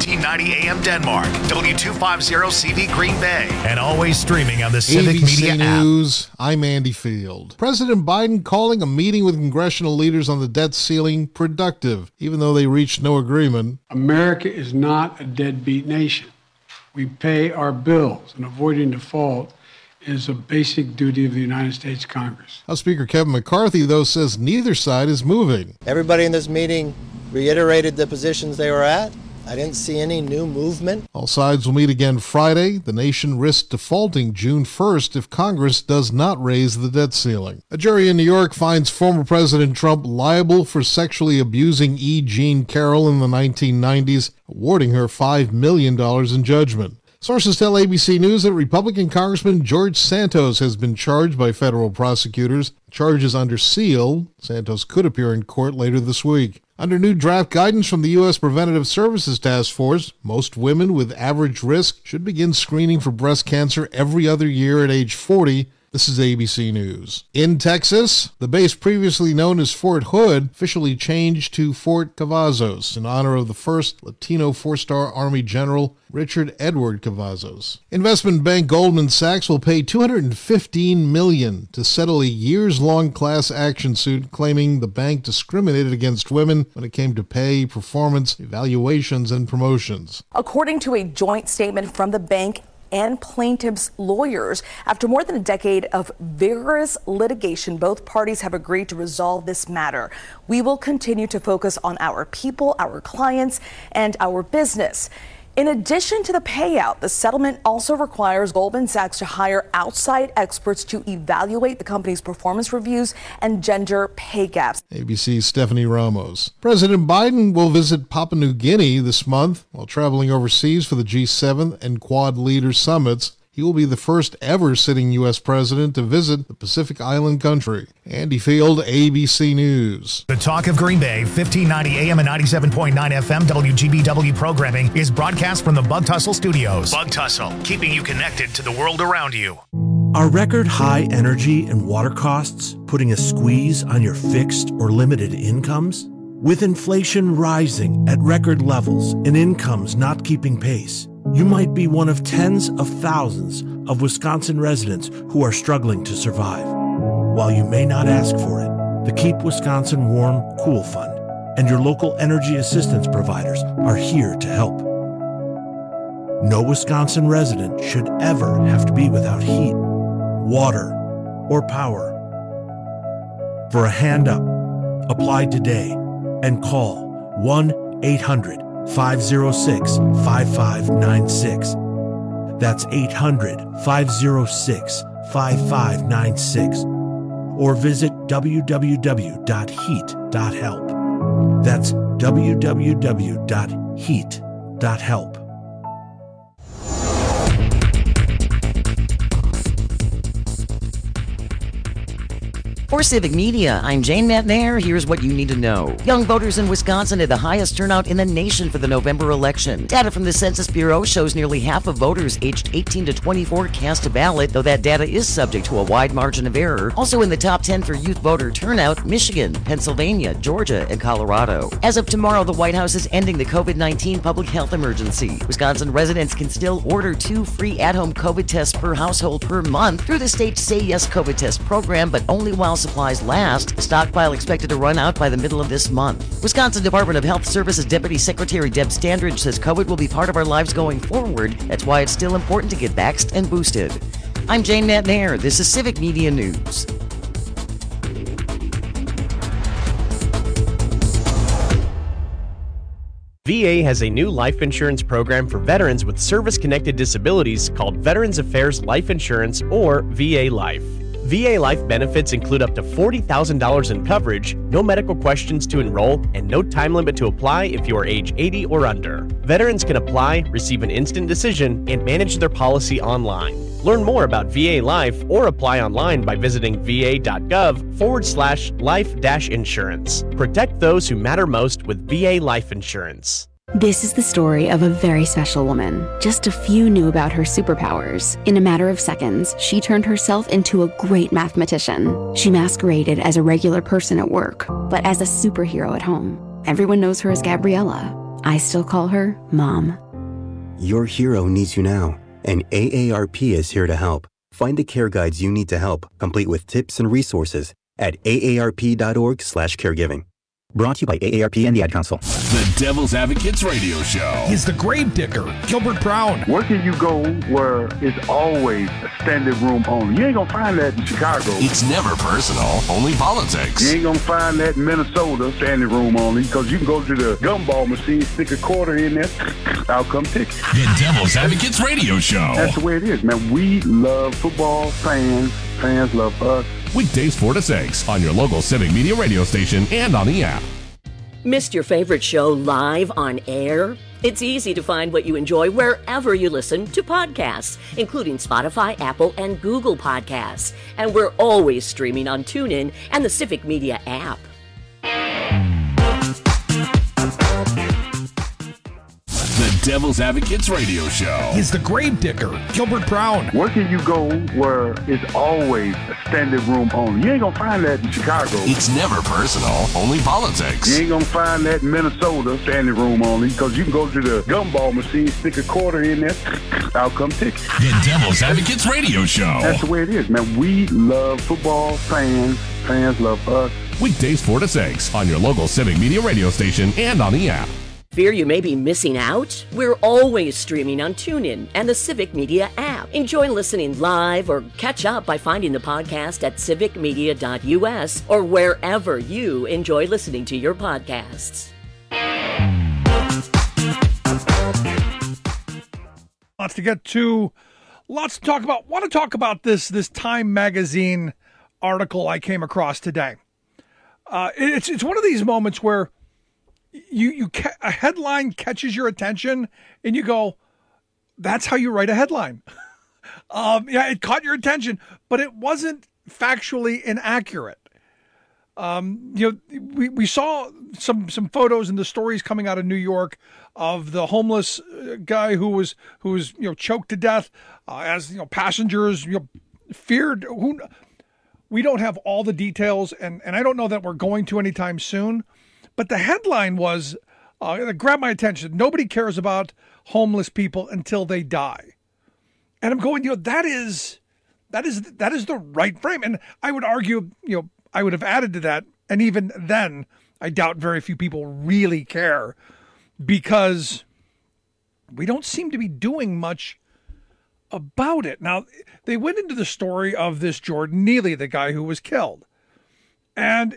1590 AM Denmark, W250CV Green Bay, and always streaming on the Civic ABC Media News, I'm Andy Field. President Biden calling a meeting with congressional leaders on the debt ceiling productive, even though they reached no agreement. America is not a deadbeat nation. We pay our bills, and avoiding default is a basic duty of the United States Congress. House Speaker Kevin McCarthy, though, says neither side is moving. Everybody in this meeting reiterated the positions they were at. I didn't see any new movement. All sides will meet again Friday. The nation risks defaulting June 1st if Congress does not raise the debt ceiling. A jury in New York finds former President Trump liable for sexually abusing E. Jean Carroll in the 1990s, awarding her $5 million in judgment. Sources tell ABC News that Republican Congressman George Santos has been charged by federal prosecutors. Charges under seal. Santos could appear in court later this week. Under new draft guidance from the U.S. Preventative Services Task Force, most women with average risk should begin screening for breast cancer every other year at age 40. This is ABC News. In Texas, the base previously known as Fort Hood officially changed to Fort Cavazos in honor of the first Latino four-star Army General, Richard Edward Cavazos. Investment bank Goldman Sachs will pay $215 million to settle a years-long class action suit claiming the bank discriminated against women when it came to pay, performance, evaluations, and promotions. According to a joint statement from the bank and plaintiffs' lawyers, after more than a decade of vigorous litigation, both parties have agreed to resolve this matter. We will continue to focus on our people, our clients, and our business. In addition to the payout, the settlement also requires Goldman Sachs to hire outside experts to evaluate the company's performance reviews and gender pay gaps. ABC's Stephanie Ramos. President Biden will visit Papua New Guinea this month while traveling overseas for the G7 and Quad Leaders Summits. He will be the first ever sitting U.S. president to visit the Pacific Island country. Andy Field, ABC News. The Talk of Green Bay, 1590 AM and 97.9 FM WGBW programming is broadcast from the Bug Tussle Studios. Bug Tussle, keeping you connected to the world around you. Are record high energy and water costs putting a squeeze on your fixed or limited incomes? With inflation rising at record levels and incomes not keeping pace, you might be one of tens of thousands of Wisconsin residents who are struggling to survive. While you may not ask for it, the Keep Wisconsin Warm Cool Fund and your local energy assistance providers are here to help. No Wisconsin resident should ever have to be without heat, water, or power. For a hand up, apply today and call 1-800-506-5596. That's 800-506-5596. Or visit www.heat.help. That's www.heat.help. For Civic Media, I'm Jane Matnair. Here's what you need to know. Young voters in Wisconsin had the highest turnout in the nation for the November election. Data from the Census Bureau shows nearly half of voters aged 18 to 24 cast a ballot, though that data is subject to a wide margin of error. Also in the top 10 for youth voter turnout, Michigan, Pennsylvania, Georgia, and Colorado. As of tomorrow, the White House is ending the COVID-19 public health emergency. Wisconsin residents can still order 2 free at-home COVID tests per household per month through the state's Say Yes COVID test program, but only while supplies last. The stockpile expected to run out by the middle of this month. Wisconsin Department of Health Services Deputy Secretary Deb Standridge says COVID will be part of our lives going forward. That's why it's still important to get vaxxed and boosted. I'm Jane Matnair. This is Civic Media News. VA has a new life insurance program for veterans with service-connected disabilities called Veterans Affairs Life Insurance, or VA Life. VA Life benefits include up to $40,000 in coverage, no medical questions to enroll, and no time limit to apply if you are age 80 or under. Veterans can apply, receive an instant decision, and manage their policy online. Learn more about VA Life or apply online by visiting va.gov/life-insurance. Protect those who matter most with VA Life Insurance. This is the story of a very special woman. Just a few knew about her superpowers. In a matter of seconds, she turned herself into a great mathematician. She masqueraded as a regular person at work, but as a superhero at home. Everyone knows her as Gabriella. I still call her Mom. Your hero needs you now, and AARP is here to help. Find the care guides you need to help, complete with tips and resources at aarp.org/caregiving. Brought to you by AARP and the Ad Council. The Devil's Advocates Radio Show. He's the grave digger, Gilbert Brown. Where can you go where it's always a standing room only? You ain't going to find that in Chicago. It's never personal, only politics. You ain't going to find that in Minnesota, standing room only, because you can go to the gumball machine, stick a quarter in there, out come ticket. The Devil's Advocates Radio Show. That's the way it is, man. We love football, fans love us. Weekdays 4 to 6 on your local Civic Media radio station and on the app. Missed your favorite show live on air? It's easy to find what you enjoy wherever you listen to podcasts, including Spotify, Apple, and Google Podcasts. And we're always streaming on TuneIn and the Civic Media app. The Devil's Advocates Radio Show. He's the grave digger, Gilbert Brown. Where can you go where it's always a standing room only? You ain't going to find that in Chicago. It's never personal, only politics. You ain't going to find that in Minnesota, standing room only, because you can go to the gumball machine, stick a quarter in there, out come ticket. The Devil's Advocates Radio Show. That's the way it is, man. We love football, fans love us. Weekdays 4 to 6 on your local Civic Media radio station and on the app. Fear you may be missing out? We're always streaming on TuneIn and the Civic Media app. Enjoy listening live or catch up by finding the podcast at civicmedia.us or wherever you enjoy listening to your podcasts. Lots to get to, lots to talk about. Want to talk about this Time Magazine article I came across today. It's one of these moments where a headline catches your attention and you go, that's how you write a headline. It caught your attention, but it wasn't factually inaccurate. We saw some photos and the stories coming out of New York of the homeless guy who was choked to death as passengers feared. We don't have all the details, and I don't know that we're going to anytime soon. But the headline was, it grabbed my attention. Nobody cares about homeless people until they die. And I'm going, that is the right frame. And I would argue, I would have added to that. And even then, I doubt very few people really care because we don't seem to be doing much about it. Now, they went into the story of this Jordan Neely, the guy who was killed. And,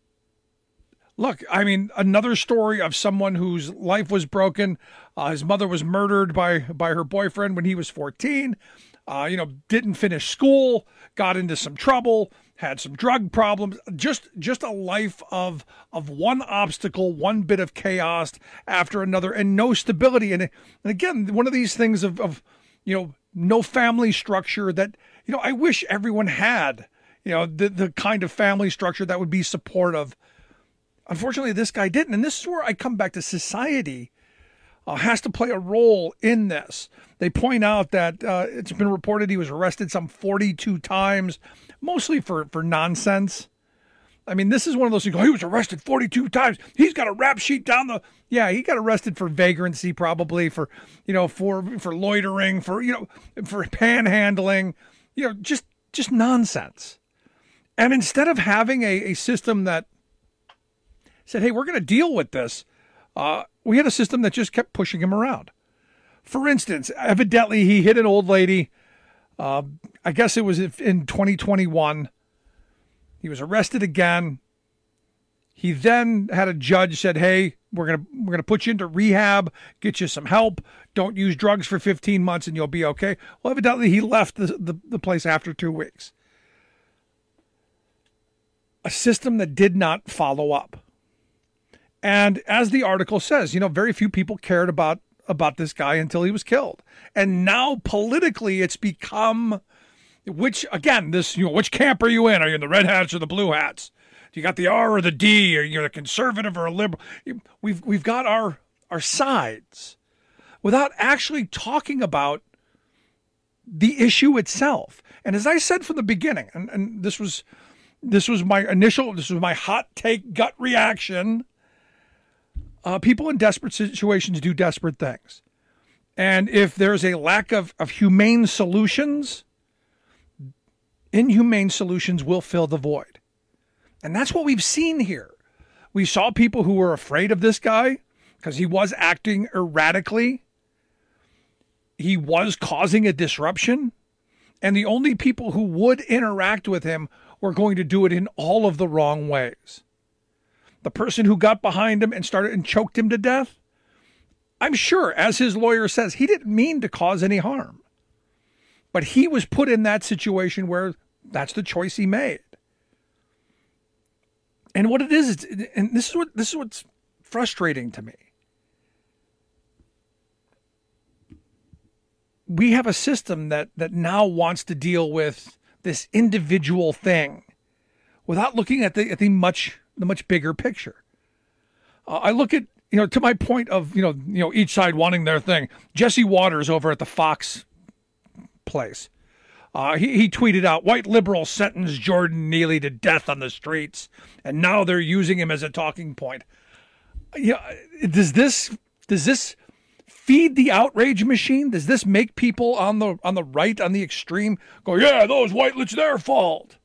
look, I mean, another story of someone whose life was broken. His mother was murdered by her boyfriend when he was 14. Didn't finish school, got into some trouble, had some drug problems. Just a life of one obstacle, one bit of chaos after another, and no stability. And again, one of these things of no family structure that I wish everyone had. The kind of family structure that would be supportive. Unfortunately, this guy didn't. And this is where I come back to society has to play a role in this. They point out that it's been reported he was arrested some 42 times, mostly for nonsense. I mean, this is one of those things, he was arrested 42 times. He's got a rap sheet down the... Yeah, he got arrested for vagrancy, probably for loitering, for panhandling, just nonsense. And instead of having a system that said, hey, we're going to deal with this, we had a system that just kept pushing him around. For instance, evidently he hit an old lady. I guess it was in 2021. He was arrested again. He then had a judge said, hey, we're gonna put you into rehab, get you some help. Don't use drugs for 15 months and you'll be okay. Well, evidently he left the place after 2 weeks. A system that did not follow up. And as the article says, very few people cared about this guy until he was killed. And now politically it's become, which camp are you in? Are you in the red hats or the blue hats? Do you got the R or the D? Are you a conservative or a liberal? We've got our sides without actually talking about the issue itself. And as I said from the beginning, and this was my hot take gut reaction. People in desperate situations do desperate things. And if there's a lack of humane solutions, inhumane solutions will fill the void. And that's what we've seen here. We saw people who were afraid of this guy because he was acting erratically. He was causing a disruption. And the only people who would interact with him were going to do it in all of the wrong ways. The person who got behind him and started and choked him to death, I'm sure, as his lawyer says, he didn't mean to cause any harm. But he was put in that situation where that's the choice he made. And what it is, and this is what's frustrating to me. We have a system that now wants to deal with this individual thing without looking at the much bigger picture. I look at, to my point of, each side wanting their thing. Jesse Waters over at the Fox place. He tweeted out, white liberals sentenced Jordan Neely to death on the streets, and now they're using him as a talking point. Does this feed the outrage machine? Does this make people on the right, on the extreme, go, yeah, those white, it's their fault?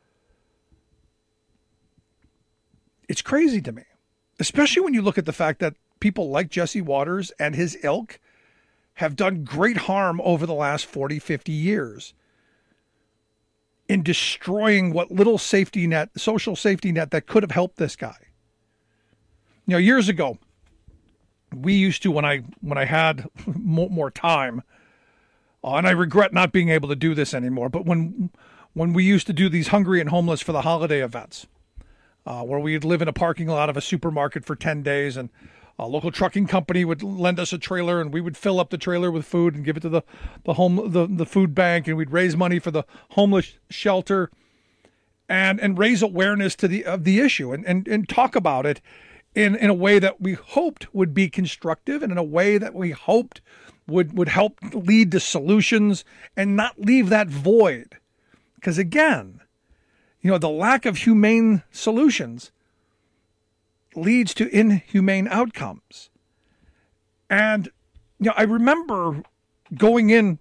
It's crazy to me, especially when you look at the fact that people like Jesse Waters and his ilk have done great harm over the last 40, 50 years in destroying what little social safety net that could have helped this guy. Years ago, we used to, when I had more time, and I regret not being able to do this anymore, but when we used to do these Hungry and Homeless for the holiday events, where we'd live in a parking lot of a supermarket for 10 days, and a local trucking company would lend us a trailer, and we would fill up the trailer with food and give it to the food bank, and we'd raise money for the homeless shelter, and raise awareness of the issue, and talk about it in a way that we hoped would be constructive, and in a way that we hoped would help lead to solutions and not leave that void. Because again, the lack of humane solutions leads to inhumane outcomes. And, I remember going in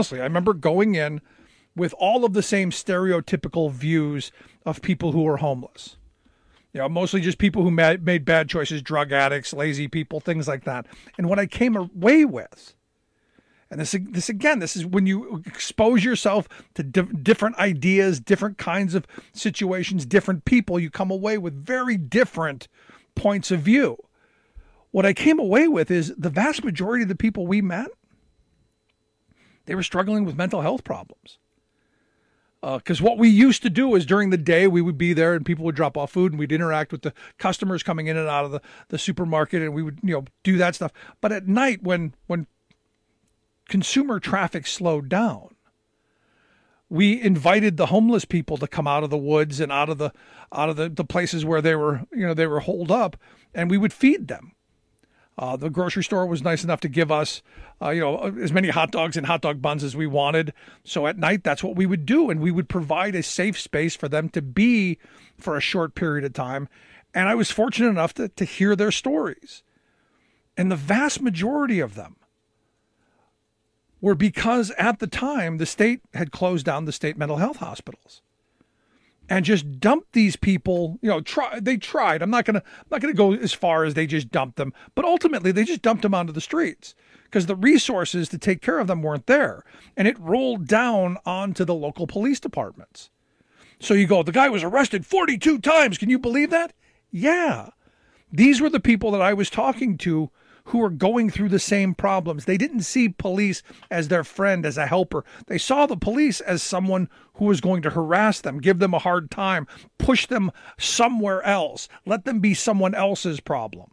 with all of the same stereotypical views of people who are homeless. Mostly just people who made bad choices, drug addicts, lazy people, things like that. And what I came away with, and this is when you expose yourself to different ideas, different kinds of situations, different people, you come away with very different points of view. What I came away with is the vast majority of the people we met, they were struggling with mental health problems. Because what we used to do is during the day, we would be there and people would drop off food and we'd interact with the customers coming in and out of the supermarket, and we would, do that stuff. But at night, when consumer traffic slowed down, we invited the homeless people to come out of the woods and out of the places where they were holed up, and we would feed them. The grocery store was nice enough to give us, as many hot dogs and hot dog buns as we wanted. So at night, that's what we would do. And we would provide a safe space for them to be for a short period of time. And I was fortunate enough to hear their stories. And the vast majority of them were because at the time, the state had closed down the state mental health hospitals and just dumped these people. They tried. I'm not gonna go as far as they just dumped them, but ultimately they just dumped them onto the streets because the resources to take care of them weren't there, and it rolled down onto the local police departments. So you go, the guy was arrested 42 times. Can you believe that? Yeah, these were the people that I was talking to who were going through the same problems. They didn't see police as their friend, as a helper. They saw the police as someone who was going to harass them, give them a hard time, push them somewhere else, let them be someone else's problem.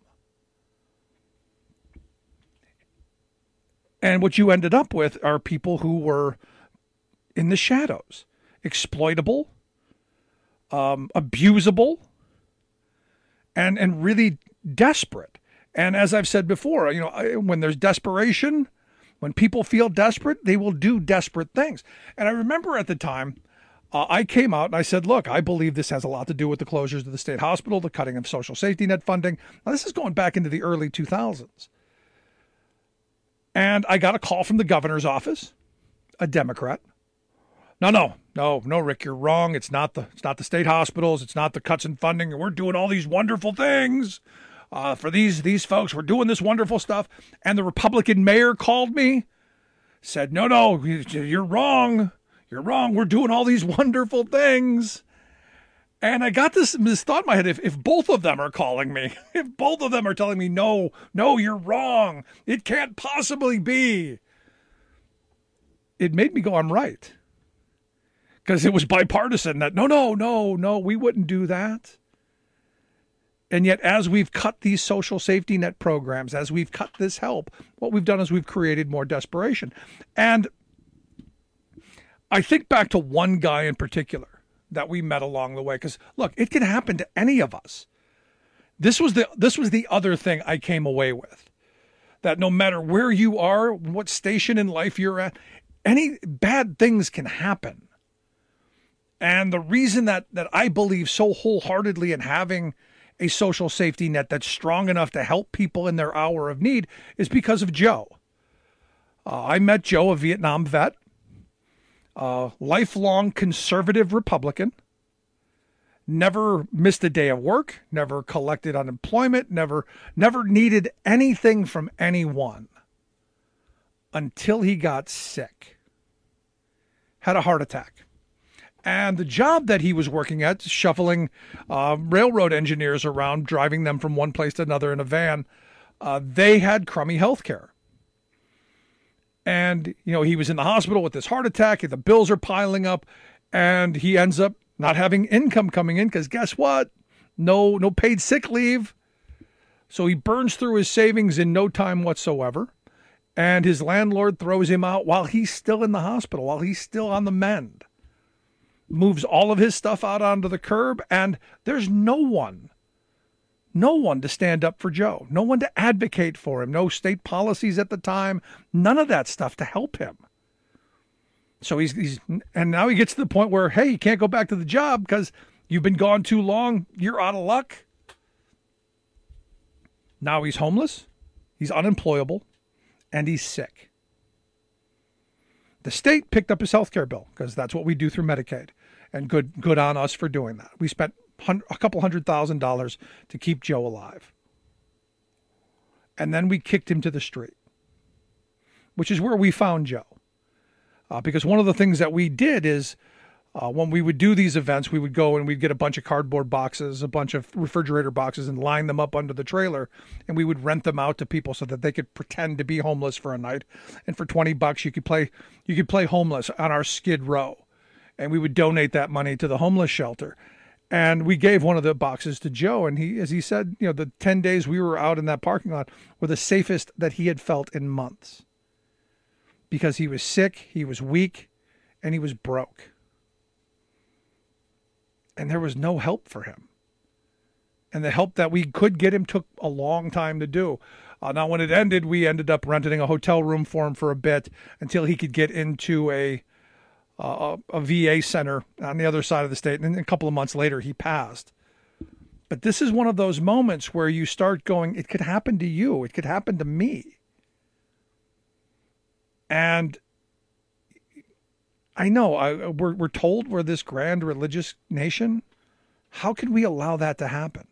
And what you ended up with are people who were in the shadows, exploitable, abusable, and really desperate. And as I've said before, when there's desperation, when people feel desperate, they will do desperate things. And I remember at the time, I came out and I said, look, I believe this has a lot to do with the closures of the state hospital, the cutting of social safety net funding. Now, this is going back into the early 2000s. And I got a call from the governor's office, a Democrat. No, Rick, you're wrong. It's not the state hospitals. It's not the cuts in funding. We're doing all these wonderful things for these folks. We're doing this wonderful stuff. And the Republican mayor called me, said, no, you're wrong. You're wrong. We're doing all these wonderful things. And I got this thought in my head, if both of them are calling me, if both of them are telling me, no, you're wrong, it can't possibly be, it made me go, I'm right. Because it was bipartisan that, no, we wouldn't do that. And yet, as we've cut these social safety net programs, as we've cut this help, what we've done is we've created more desperation. And I think back to one guy in particular that we met along the way. Because, look, it can happen to any of us. This was the other thing I came away with. That no matter where you are, what station in life you're at, any bad things can happen. And the reason that I believe so wholeheartedly in having a social safety net that's strong enough to help people in their hour of need is because of Joe. I met Joe, a Vietnam vet, lifelong conservative Republican, never missed a day of work, never collected unemployment, never needed anything from anyone until he got sick, had a heart attack. And the job that he was working at, shuffling railroad engineers around, driving them from one place to another in a van, they had crummy health care. And, he was in the hospital with this heart attack, the bills are piling up, and he ends up not having income coming in because guess what? No paid sick leave. So he burns through his savings in no time whatsoever. And his landlord throws him out while he's still in the hospital, while he's still on the mend. Moves all of his stuff out onto the curb, and there's no one to stand up for Joe, no one to advocate for him, no state policies at the time, none of that stuff to help him. So and now he gets to the point where, hey, you can't go back to the job because you've been gone too long, you're out of luck. Now he's homeless, he's unemployable, and he's sick. The state picked up his health care bill because that's what we do through Medicaid. And good on us for doing that. We spent a couple $100,000 to keep Joe alive. And then we kicked him to the street, which is where we found Joe. Because one of the things that we did is when we would do these events, we would go and we'd get a bunch of cardboard boxes, a bunch of refrigerator boxes, and line them up under the trailer. And we would rent them out to people so that they could pretend to be homeless for a night. And for $20, you could play homeless on our Skid Row. And we would donate that money to the homeless shelter. And we gave one of the boxes to Joe. And he, as he said, the 10 days we were out in that parking lot were the safest that he had felt in months. Because he was sick, he was weak, and he was broke. And there was no help for him. And the help that we could get him took a long time to do. Now, when it ended, we ended up renting a hotel room for him for a bit until he could get into a VA center on the other side of the state. And then a couple of months later, he passed. But this is one of those moments where you start going, it could happen to you. It could happen to me. And I know we're told we're this grand religious nation. How could we allow that to happen?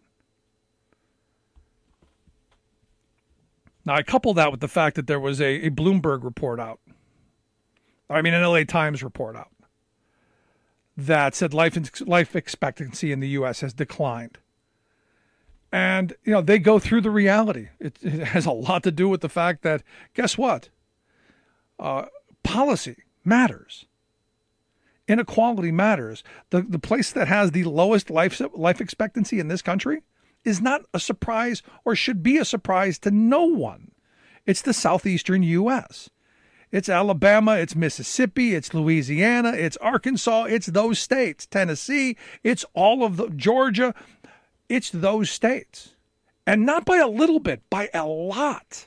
Now, I couple that with the fact that there was a Bloomberg report out. An LA Times report out that said life expectancy in the U.S. has declined. And, they go through the reality. It has a lot to do with the fact that, guess what? Policy matters. Inequality matters. The place that has the lowest life expectancy in this country is not a surprise or should be a surprise to no one. It's the southeastern U.S. It's Alabama, it's Mississippi, it's Louisiana, it's Arkansas, it's those states, Tennessee, it's all of the Georgia, it's those states. And not by a little bit, by a lot.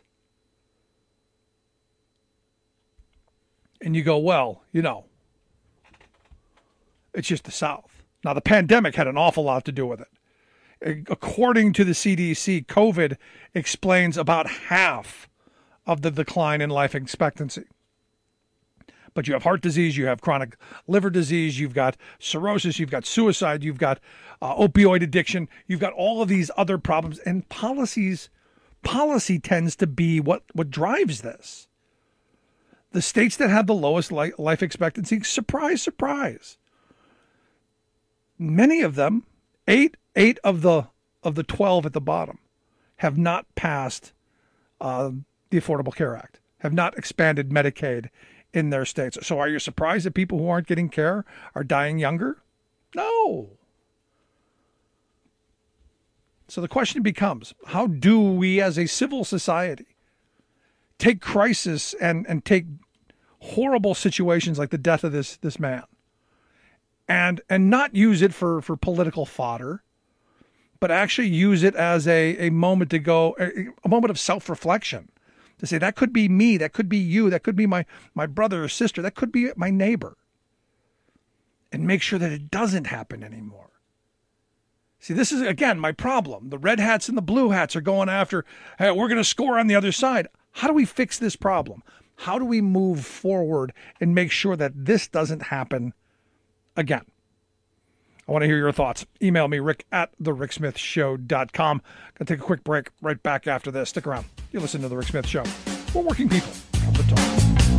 And you go, well, It's just the South. Now, the pandemic had an awful lot to do with it. According to the CDC, COVID explains about half of the decline in life expectancy. But you have heart disease, you have chronic liver disease, you've got cirrhosis, you've got suicide, you've got opioid addiction, you've got all of these other problems. And policy tends to be what drives this. The states that have the lowest life expectancy, surprise, surprise. Many of them, eight of the 12 at the bottom, have not passed the Affordable Care Act, have not expanded Medicaid in their states. So are you surprised that people who aren't getting care are dying younger? No. So the question becomes, how do we as a civil society take crisis and take horrible situations like the death of this man and not use it for political fodder, but actually use it as a moment to go, a moment of self-reflection? To say, that could be me, that could be you, that could be my brother or sister, that could be my neighbor. And make sure that it doesn't happen anymore. See, this is, again, my problem. The red hats and the blue hats are going after, hey, we're going to score on the other side. How do we fix this problem? How do we move forward and make sure that this doesn't happen again? I want to hear your thoughts. Email me, rick@thericksmithshow.com. Going to take a quick break. Right back after this. Stick around. You listen to The Rick Smith Show. We're working people. Come to talk.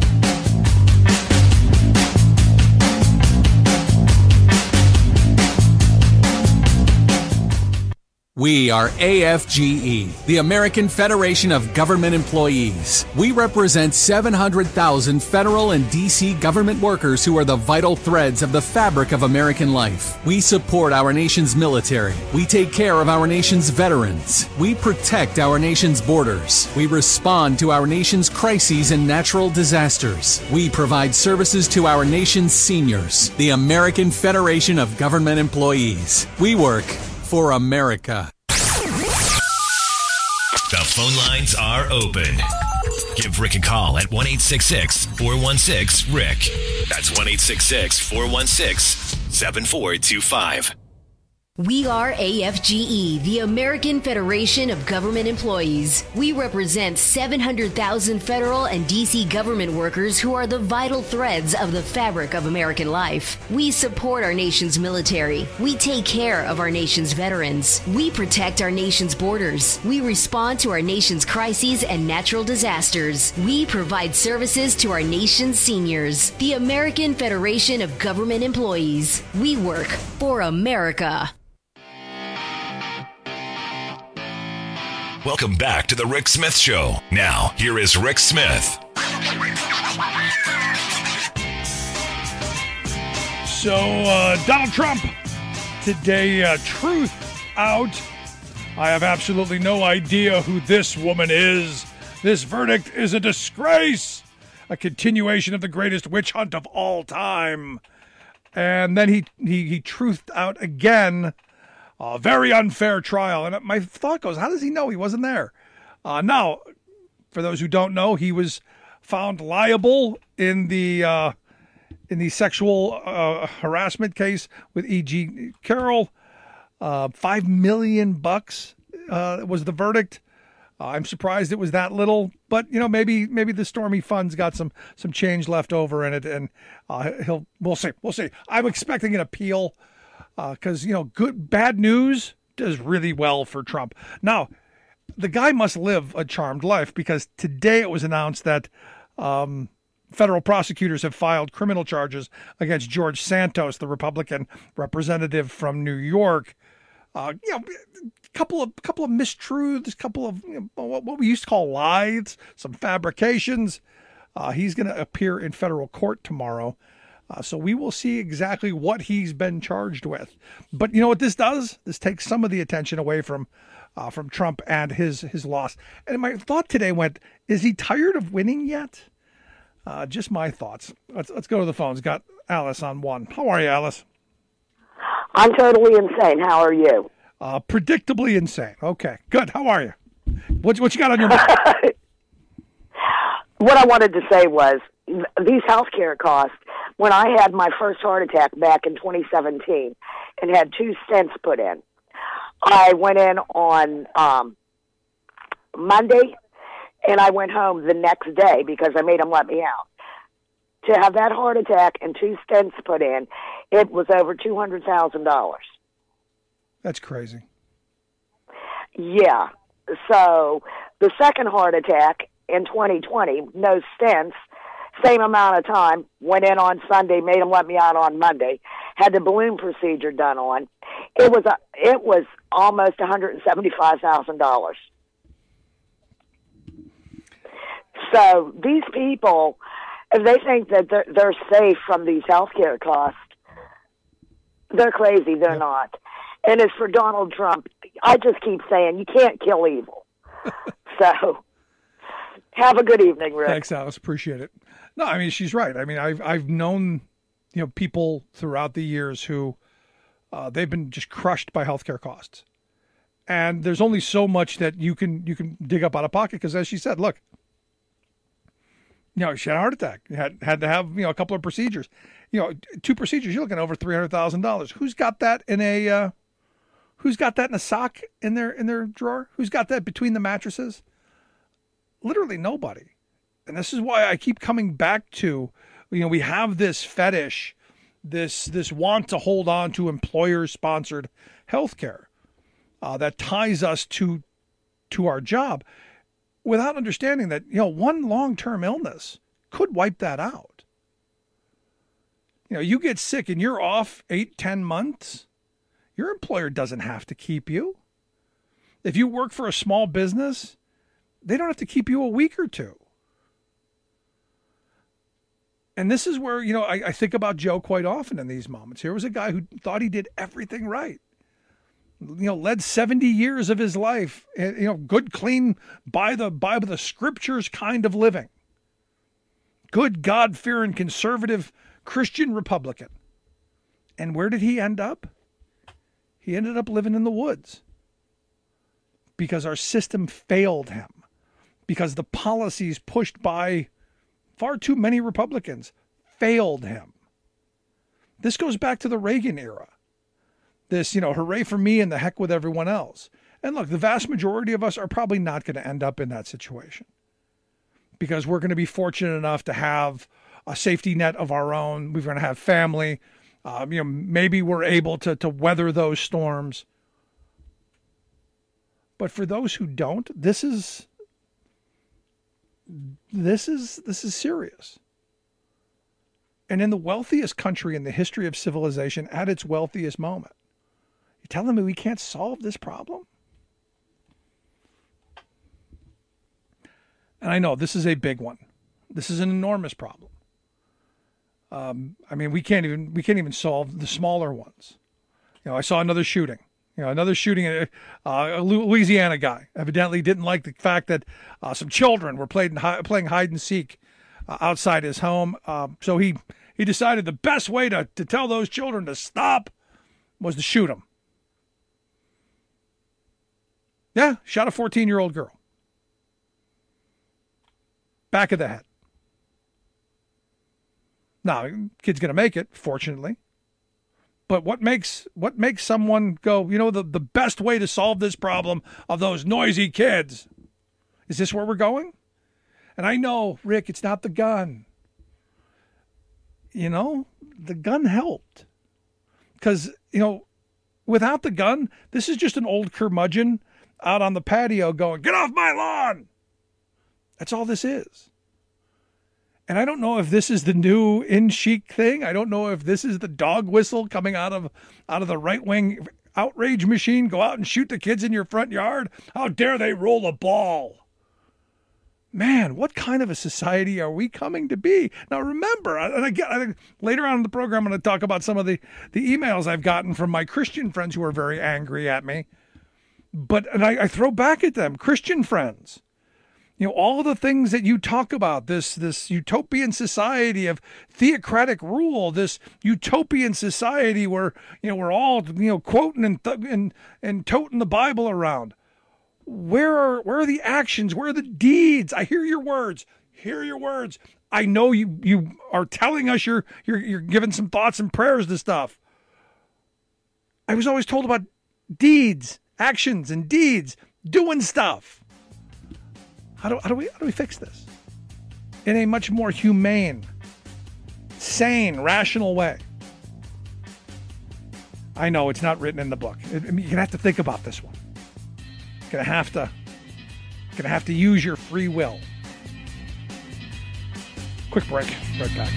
We are AFGE, the American Federation of Government Employees. We represent 700,000 federal and D.C. government workers who are the vital threads of the fabric of American life. We support our nation's military. We take care of our nation's veterans. We protect our nation's borders. We respond to our nation's crises and natural disasters. We provide services to our nation's seniors. The American Federation of Government Employees. We work for America. The phone lines are open. Give Rick a call at 1-866-416-RICK. That's 1-866-416-7425. We are AFGE, the American Federation of Government Employees. We represent 700,000 federal and D.C. government workers who are the vital threads of the fabric of American life. We support our nation's military. We take care of our nation's veterans. We protect our nation's borders. We respond to our nation's crises and natural disasters. We provide services to our nation's seniors. The American Federation of Government Employees. We work for America. Welcome back to The Rick Smith Show. Now, here is Rick Smith. So, Donald Trump, today, truth out. I have absolutely no idea who this woman is. This verdict is a disgrace. A continuation of the greatest witch hunt of all time. And then he truthed out again. A very unfair trial. And my thought goes, how does he know he wasn't there? Now, for those who don't know, he was found liable in the sexual harassment case with E.G. Carroll. $5 million was the verdict. I'm surprised it was that little, but maybe the Stormy Fund's got some change left over in it, and we'll see. I'm expecting an appeal. Because, bad news does really well for Trump. Now, the guy must live a charmed life, because today it was announced that federal prosecutors have filed criminal charges against George Santos, the Republican representative from New York. Couple of mistruths, couple of what we used to call lies, some fabrications. He's going to appear in federal court tomorrow. So we will see exactly what he's been charged with. But you know what this does? This takes some of the attention away from Trump and his loss. And my thought today went, is he tired of winning yet? Just my thoughts. Let's go to the phones. Got Alice on one. How are you, Alice? I'm totally insane. How are you? Predictably insane. Okay, good. How are you? What you got on your mind? What I wanted to say was, these healthcare costs, When I had my first heart attack back in 2017 and had 2 stents put in, I went in on Monday, and I went home the next day because I made them let me out. To have that heart attack and 2 stents put in, it was over $200,000. That's crazy. Yeah. So the second heart attack in 2020, no stents, same amount of time, went in on Sunday, made them let me out on Monday, had the balloon procedure done on. It was almost $175,000. So these people, if they think that they're safe from these healthcare costs, they're crazy. They're not. And as for Donald Trump, I just keep saying you can't kill evil. So have a good evening, Rick. Thanks, Alice. Appreciate it. No, I mean, she's right. I mean, I've known, people throughout the years who they've been just crushed by healthcare costs. And there's only so much that you can dig up out of pocket because, as she said, look, she had a heart attack. Had to have a couple of procedures. 2 procedures. You're looking at over $300,000. Who's got that in a sock in their drawer? Who's got that between the mattresses? Literally nobody. And this is why I keep coming back to, we have this fetish, this want to hold on to employer-sponsored healthcare that ties us to our job, without understanding that one long-term illness could wipe that out. You get sick and you're off 8-10 months. Your employer doesn't have to keep you. If you work for a small business, they don't have to keep you a week or 2. And this is where, I think about Joe quite often in these moments. Here was a guy who thought he did everything right. Led 70 years of his life, good, clean, by the scriptures kind of living. Good, God-fearing, conservative, Christian Republican. And where did he end up? He ended up living in the woods because our system failed him, because the policies pushed by far too many Republicans failed him. This goes back to the Reagan era. This, hooray for me and the heck with everyone else. And look, the vast majority of us are probably not going to end up in that situation because we're going to be fortunate enough to have a safety net of our own. We're going to have family. Maybe we're able to weather those storms. But for those who don't, this is serious. And in the wealthiest country in the history of civilization, at its wealthiest moment, you're telling me we can't solve this problem? And I know this is a big one. This is an enormous problem. We can't even solve the smaller ones. I saw another shooting. Another shooting. A Louisiana guy evidently didn't like the fact that some children were playing hide and seek outside his home. So he decided the best way to tell those children to stop was to shoot them. Yeah, shot a 14-year-old girl. Back of the head. Now, kid's going to make it, fortunately. But what makes someone go, the best way to solve this problem of those noisy kids, is this where we're going? And I know, Rick, it's not the gun. The gun helped. Because, without the gun, this is just an old curmudgeon out on the patio going, "Get off my lawn!" That's all this is. And I don't know if this is the new in chic thing. I don't know if this is the dog whistle coming out of the right-wing outrage machine. Go out and shoot the kids in your front yard. How dare they roll a ball? Man, what kind of a society are we coming to be? Now, remember, and I think later on in the program, I'm going to talk about some of the emails I've gotten from my Christian friends who are very angry at me. And I throw back at them, Christian friends. All the things that you talk about, this utopian society of theocratic rule, this utopian society where, we're all, quoting and toting the Bible around. Where are the actions? Where are the deeds? I hear your words. hear your words. I know you are telling us you're giving some thoughts and prayers to stuff. I was always told about deeds, actions and deeds, doing stuff. How do we fix this in a much more humane, sane, rational way? I know it's not written in the book. You're gonna have to think about this one. You're gonna have to use your free will. Quick break. Right back.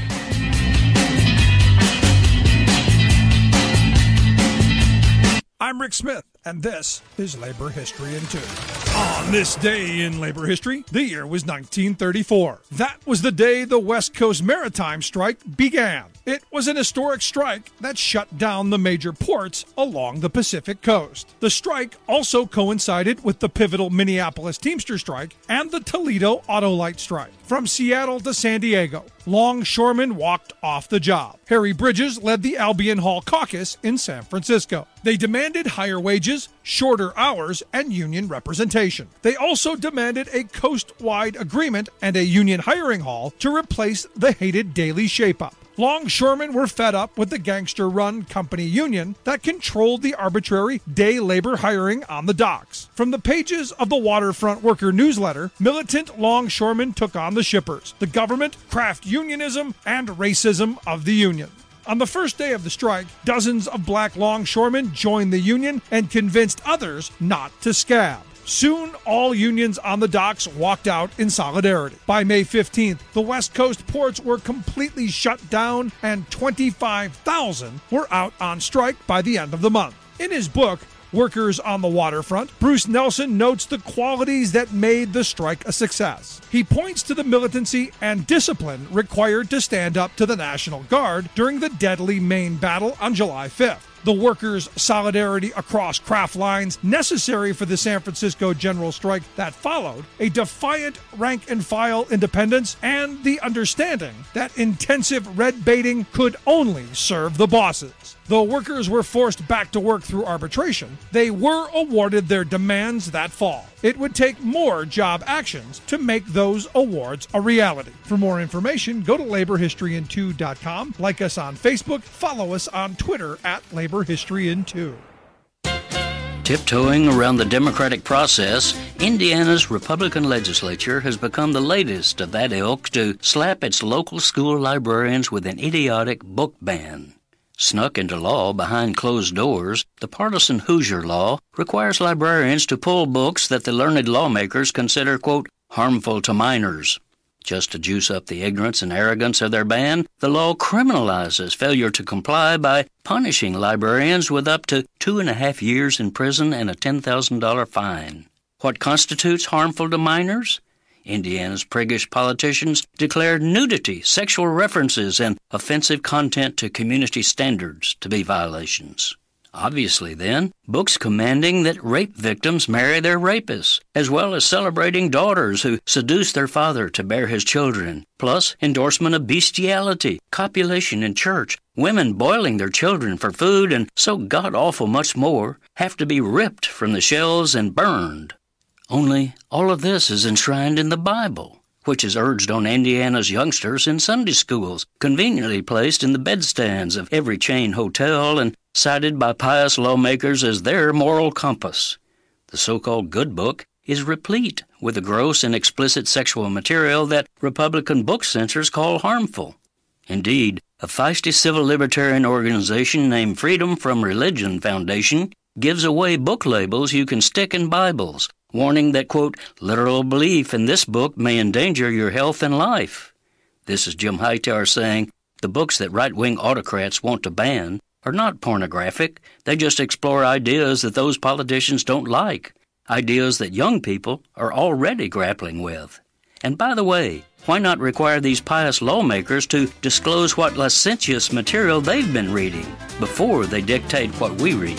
I'm Rick Smith, and this is Labor History in 2. On this day in labor history, the year was 1934. That was the day the West Coast Maritime Strike began. It was an historic strike that shut down the major ports along the Pacific coast. The strike also coincided with the pivotal Minneapolis Teamster strike and the Toledo Autolite strike. From Seattle to San Diego, longshoremen walked off the job. Harry Bridges led the Albion Hall Caucus in San Francisco. They demanded higher wages, shorter hours, and union representation. They also demanded a coast-wide agreement and a union hiring hall to replace the hated daily shape-up. Longshoremen were fed up with the gangster-run company union that controlled the arbitrary day labor hiring on the docks. From the pages of the Waterfront Worker newsletter, militant longshoremen took on the shippers, the government, craft unionism, and racism of the union. On the first day of the strike, dozens of black longshoremen joined the union and convinced others not to scab. Soon, all unions on the docks walked out in solidarity. By May 15th, the West Coast ports were completely shut down and 25,000 were out on strike by the end of the month. In his book, Workers on the Waterfront, Bruce Nelson notes the qualities that made the strike a success. He points to the militancy and discipline required to stand up to the National Guard during the deadly Maine battle on July 5th. The workers' solidarity across craft lines necessary for the San Francisco general strike that followed, a defiant rank-and-file independence, and the understanding that intensive red baiting could only serve the bosses. Though workers were forced back to work through arbitration, they were awarded their demands that fall. It would take more job actions to make those awards a reality. For more information, go to laborhistoryin2.com, like us on Facebook, follow us on Twitter at laborhistoryin2. Tiptoeing around the democratic process, Indiana's Republican legislature has become the latest of that ilk to slap its local school librarians with an idiotic book ban. Snuck into law behind closed doors, the partisan Hoosier law requires librarians to pull books that the learned lawmakers consider, quote, harmful to minors. Just to juice up the ignorance and arrogance of their ban, the law criminalizes failure to comply by punishing librarians with up to 2.5 years in prison and a $10,000 fine. What constitutes harmful to minors? Indiana's priggish politicians declared nudity, sexual references, and offensive content to community standards to be violations. Obviously, then, books commanding that rape victims marry their rapists, as well as celebrating daughters who seduce their father to bear his children, plus endorsement of bestiality, copulation in church, women boiling their children for food, and so god-awful much more, have to be ripped from the shelves and burned. Only all of this is enshrined in the Bible, which is urged on Indiana's youngsters in Sunday schools, conveniently placed in the bedstands of every chain hotel and cited by pious lawmakers as their moral compass. The so-called Good Book is replete with the gross and explicit sexual material that Republican book censors call harmful. Indeed, a feisty civil libertarian organization named Freedom from Religion Foundation gives away book labels you can stick in Bibles, warning that, quote, literal belief in this book may endanger your health and life. This is Jim Hightower saying the books that right-wing autocrats want to ban are not pornographic. They just explore ideas that those politicians don't like, ideas that young people are already grappling with. And by the way, why not require these pious lawmakers to disclose what licentious material they've been reading before they dictate what we read?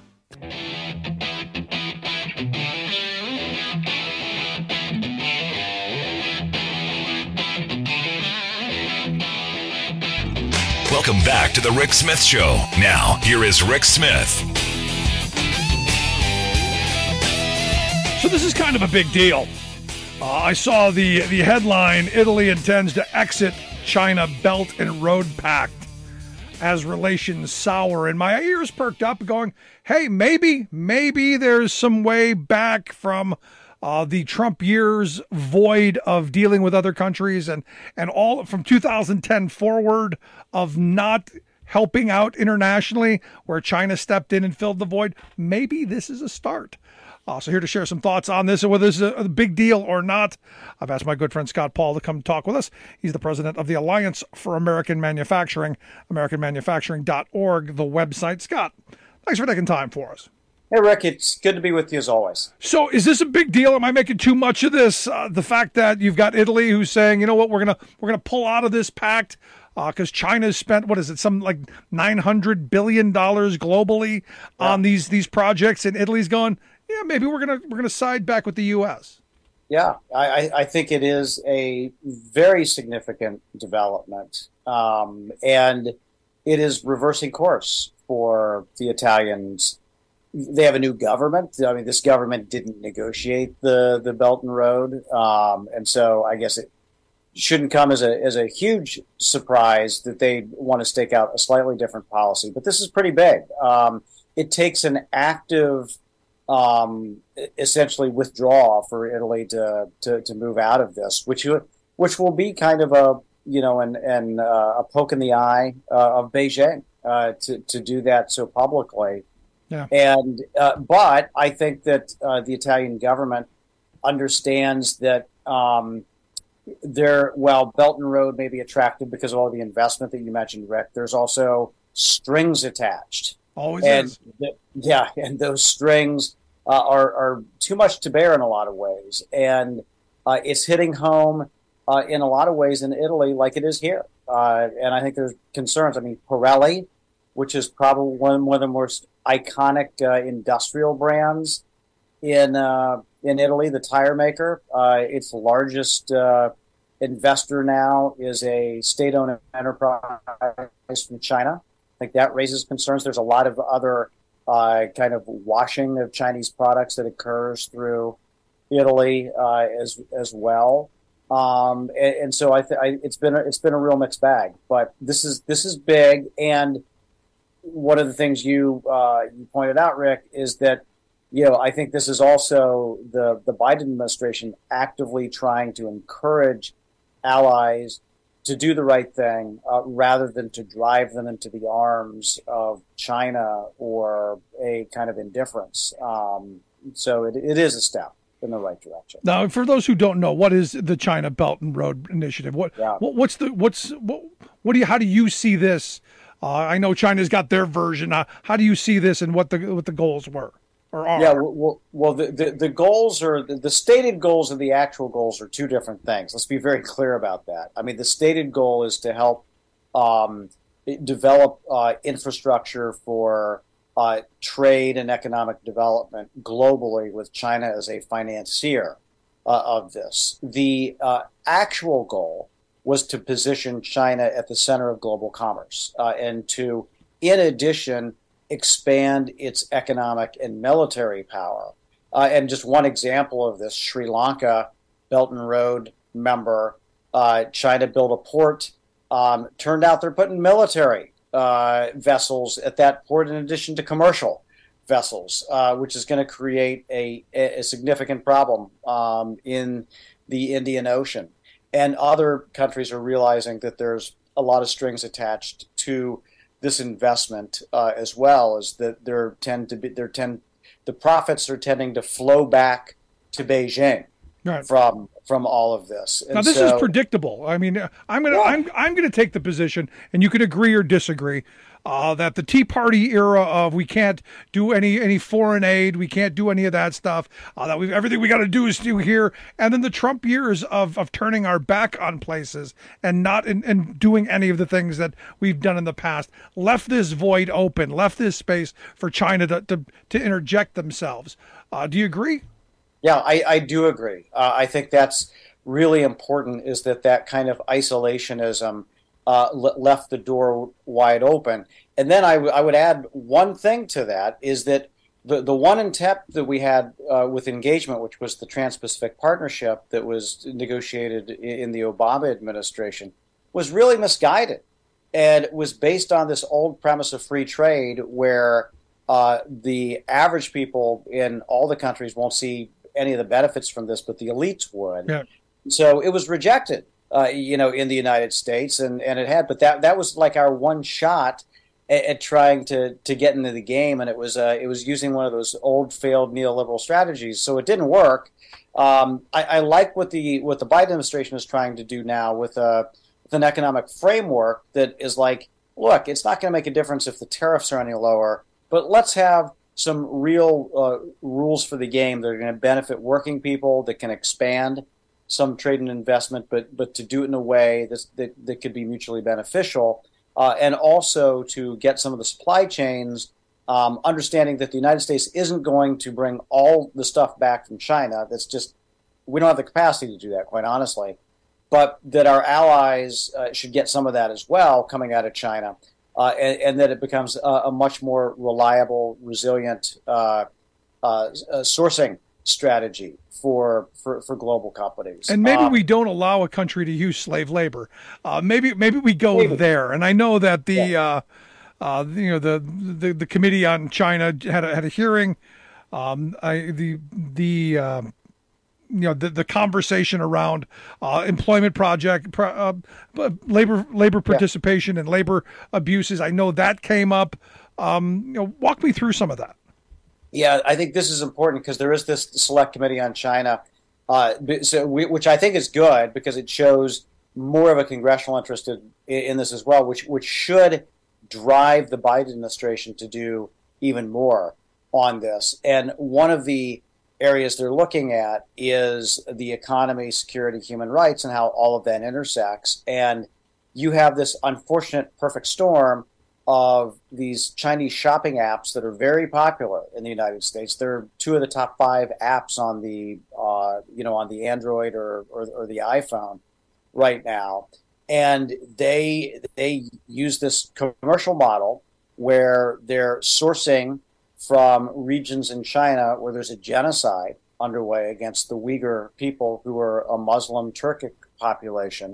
Welcome back to the Rick Smith Show. Now, here is Rick Smith. So this is kind of a big deal. I saw the headline, Italy intends to exit China Belt and Road Pact as relations sour. And my ears perked up going, hey, maybe there's some way back from the Trump years void of dealing with other countries and all from 2010 forward of not helping out internationally where China stepped in and filled the void. Maybe this is a start. So here to share some thoughts on this and whether this is a big deal or not, I've asked my good friend Scott Paul to come talk with us. He's the president of the Alliance for American Manufacturing, AmericanManufacturing.org, the website. Scott, thanks for taking time for us. Hey, Rick, it's good to be with you as always. So is this a big deal? Am I making too much of this? The fact that you've got Italy who's saying, you know what, we're gonna pull out of this pact because China's spent, what is it, some like $900 billion globally on these projects, and Italy's going, yeah, maybe we're gonna side back with the U.S. Yeah, I think it is a very significant development, and it is reversing course for the Italians. They have a new government. I mean, this government didn't negotiate the Belt and Road, and so I guess it shouldn't come as a huge surprise that they want to stake out a slightly different policy. But this is pretty big. It takes an active essentially withdraw for Italy to move out of this, which will be kind of a poke in the eye of Beijing to do that so publicly. Yeah. And but I think that the Italian government understands that while Belt and Road may be attractive because of all the investment that you mentioned, Rick, there's also strings attached. Always is. And those strings are too much to bear in a lot of ways, and it's hitting home in a lot of ways in Italy, like it is here. And I think there's concerns. I mean, Pirelli, which is probably one of the most iconic industrial brands in Italy, the tire maker. Its largest investor now is a state-owned enterprise from China. I think that raises concerns. There's a lot of other kind of washing of Chinese products that occurs through Italy as well. And so it's been a real mixed bag. But this is big. And one of the things you pointed out, Rick, is that I think this is also the Biden administration actively trying to encourage allies to do the right thing rather than to drive them into the arms of China or a kind of indifference. So it is a step in the right direction. Now, for those who don't know, what is the China Belt and Road Initiative? How do you see this? I know China's got their version. How do you see this and what the goals were? Or are? Yeah, well, the goals are the stated goals and the actual goals are two different things. Let's be very clear about that. I mean, the stated goal is to help develop infrastructure for trade and economic development globally, with China as a financier of this. The actual goal was to position China at the center of global commerce and to, in addition, expand its economic and military power. And just one example of this, Sri Lanka, Belt and Road member, China built a port. Turned out they're putting military vessels at that port in addition to commercial vessels, which is going to create a significant problem in the Indian Ocean. And other countries are realizing that there's a lot of strings attached to this investment as well, as that the profits are tending to flow back to Beijing from all of this. And now this is predictable. I mean, I'm gonna take the position, and you can agree or disagree, that the Tea Party era of we can't do any foreign aid, we can't do any of that stuff, that everything we got to do is do here, and then the Trump years of turning our back on places and not and doing any of the things that we've done in the past left this void open, left this space for China to interject themselves. Do you agree? Yeah, I do agree. I think that's really important, is that kind of isolationism left the door wide open. And then I would add one thing to that, is that The one intent that we had with engagement, which was the Trans-Pacific Partnership that was negotiated in the Obama administration, was really misguided. And it was based on this old premise of free trade where the average people in all the countries won't see any of the benefits from this, but the elites would. Yeah. So it was rejected, in the United States, and it had. But that was like our one shot at trying to get into the game, and it was using one of those old failed neoliberal strategies. So it didn't work. I like what the Biden administration is trying to do now with an economic framework that is like, look, it's not going to make a difference if the tariffs are any lower, but let's have some real rules for the game that are going to benefit working people, that can expand some trade and investment, but to do it in a way that could be mutually beneficial. And also to get some of the supply chains, understanding that the United States isn't going to bring all the stuff back from China. That's just, we don't have the capacity to do that, quite honestly. But that our allies should get some of that as well coming out of China, and that it becomes a much more reliable, resilient sourcing strategy for global companies. And maybe we don't allow a country to use slave labor. Maybe we go there. And I know that the committee on China had a hearing. The conversation around employment project, labor participation and labor abuses. I know that came up. Walk me through some of that. Yeah, I think this is important because there is this select committee on China, which I think is good because it shows more of a congressional interest in this as well, which should drive the Biden administration to do even more on this. And one of the areas they're looking at is the economy, security, human rights, and how all of that intersects. And you have this unfortunate perfect storm of these Chinese shopping apps that are very popular in the United States. They're two of the top 5 apps on the on the Android or the iPhone right now, and they use this commercial model where they're sourcing from regions in China where there's a genocide underway against the Uyghur people, who are a Muslim Turkic population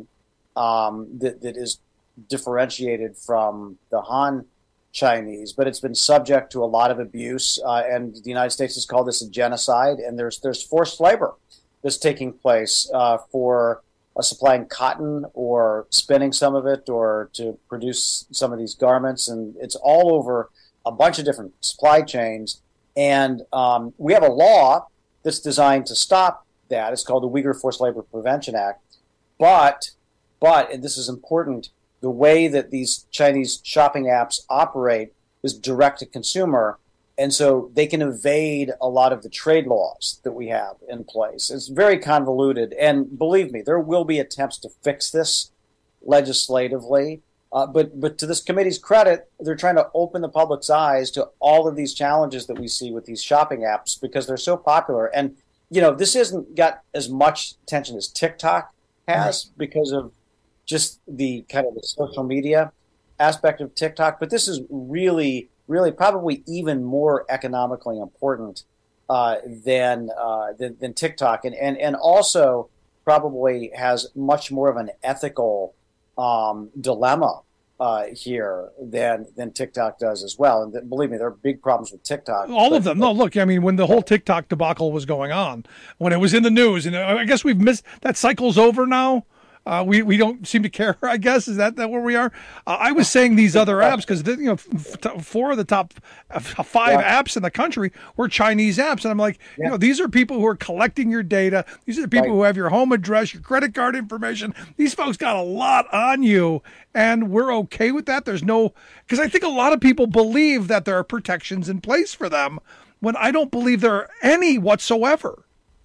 that is differentiated from the Han Chinese, but it's been subject to a lot of abuse, and the United States has called this a genocide. And there's forced labor that's taking place for supplying cotton or spinning some of it or to produce some of these garments, and it's all over a bunch of different supply chains. And we have a law that's designed to stop that. It's called the Uyghur Forced Labor Prevention Act. But, and this is important, the way that these Chinese shopping apps operate is direct to consumer, and so they can evade a lot of the trade laws that we have in place. It's very convoluted, and believe me, there will be attempts to fix this legislatively. But to this committee's credit, they're trying to open the public's eyes to all of these challenges that we see with these shopping apps because they're so popular. And this hasn't got as much attention as TikTok has because of just the kind of the social media aspect of TikTok, but this is really, really probably even more economically important than TikTok, and also probably has much more of an ethical dilemma here than TikTok does as well. And believe me, there are big problems with TikTok. All of them. No, look, I mean, when the whole TikTok debacle was going on, when it was in the news, and I guess we've missed that cycle's over now. We don't seem to care, I guess. Is that where we are? I was saying these other apps because 4 of the top 5 apps in the country were Chinese apps, and I'm like, these are people who are collecting your data. These are the people who have your home address, your credit card information. These folks got a lot on you, and we're okay with that. There's no, because I think a lot of people believe that there are protections in place for them when I don't believe there are any whatsoever.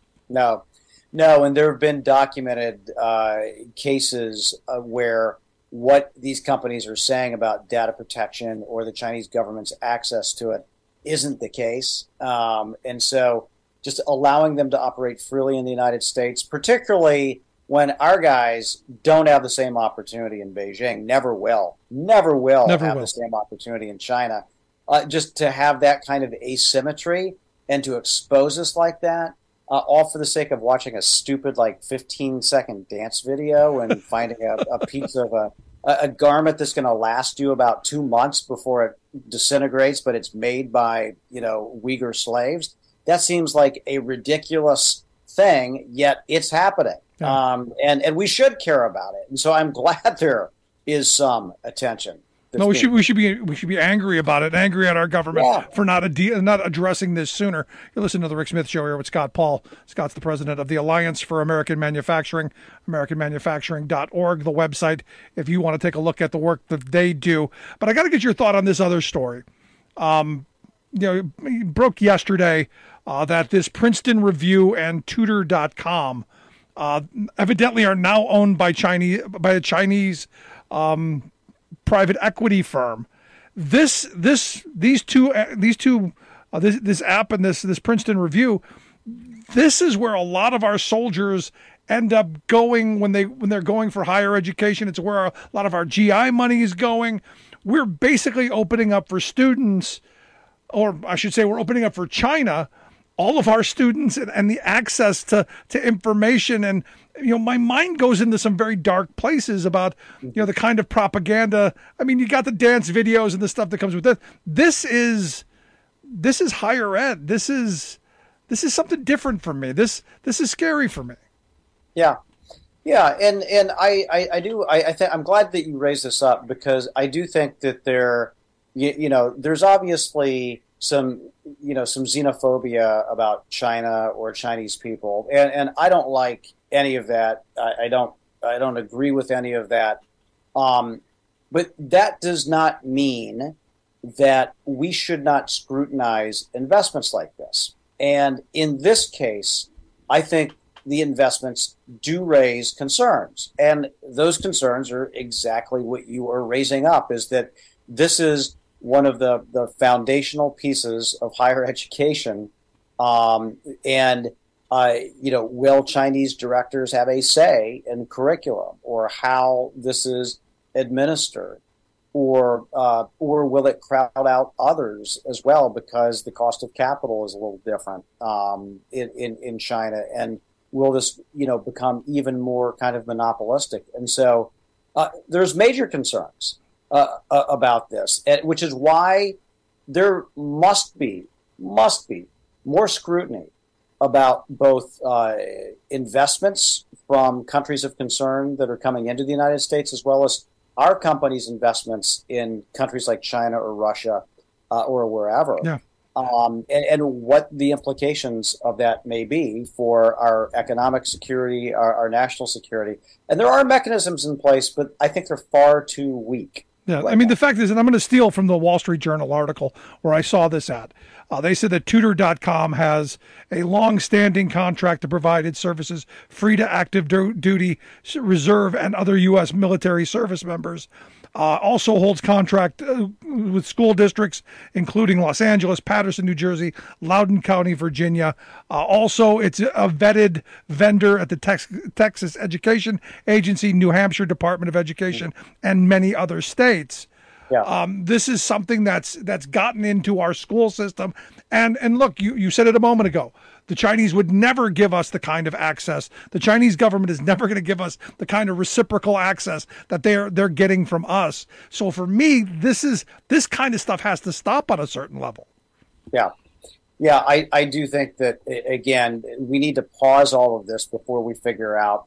No, and there have been documented cases where what these companies are saying about data protection or the Chinese government's access to it isn't the case. And so just allowing them to operate freely in the United States, particularly when our guys don't have the same opportunity in Beijing, never will have the same opportunity in China. just to have that kind of asymmetry and to expose us like that, all for the sake of watching a stupid 15-second dance video and finding a piece of a garment that's going to last you about 2 months before it disintegrates, but it's made by Uyghur slaves. That seems like a ridiculous thing, yet it's happening. Yeah. And we should care about it. And so I'm glad there is some attention. No, we should be angry about it, angry at our government for not addressing this sooner. You listen to the Rick Smith Show here with Scott Paul. Scott's the president of the Alliance for American Manufacturing, AmericanManufacturing.org, the website, if you want to take a look at the work that they do. But I got to get your thought on this other story. It broke yesterday that this Princeton Review and Tutor.com evidently are now owned by a Chinese private equity firm. This app and this Princeton Review, this is where a lot of our soldiers end up going when they're going for higher education. It's where a lot of our GI money is going. We're basically opening up for students, or I should say we're opening up for China, all of our students and the access to information. And, my mind goes into some very dark places about, the kind of propaganda. I mean, you got the dance videos and the stuff that comes with it. This is higher ed. This is something different for me. This is scary for me. Yeah. Yeah. And I'm glad that you raised this up, because I do think that there's obviously some xenophobia about China or Chinese people. And I don't like any of that. I don't agree with any of that. But that does not mean that we should not scrutinize investments like this. And in this case, I think the investments do raise concerns. And those concerns are exactly what you are raising up, is that this is one of the foundational pieces of higher education. Will Chinese directors have a say in curriculum or how this is administered? Or will it crowd out others as well, because the cost of capital is a little different in China? And will this become even more kind of monopolistic? And so there's major concerns about this, which is why there must be more scrutiny about both investments from countries of concern that are coming into the United States, as well as our companies' investments in countries like China or Russia or wherever. Yeah. And what the implications of that may be for our economic security, our national security. And there are mechanisms in place, but I think they're far too weak. Yeah, I mean, the fact is, and I'm going to steal from the Wall Street Journal article where I saw this at. They said that Tutor.com has a long-standing contract to provide its services free to active duty, reserve, and other U.S. military service members. Also holds contract with school districts, including Los Angeles, Patterson, New Jersey, Loudoun County, Virginia. Also, it's a vetted vendor at the Texas Education Agency, New Hampshire Department of Education, and many other states. Yeah. This is something that's gotten into our school system. And look, you said it a moment ago. The Chinese would never give us the kind of access. The Chinese government is never going to give us the kind of reciprocal access that they're getting from us. So for me, this kind of stuff has to stop on a certain level. Yeah. Yeah, I do think that, again, we need to pause all of this before we figure out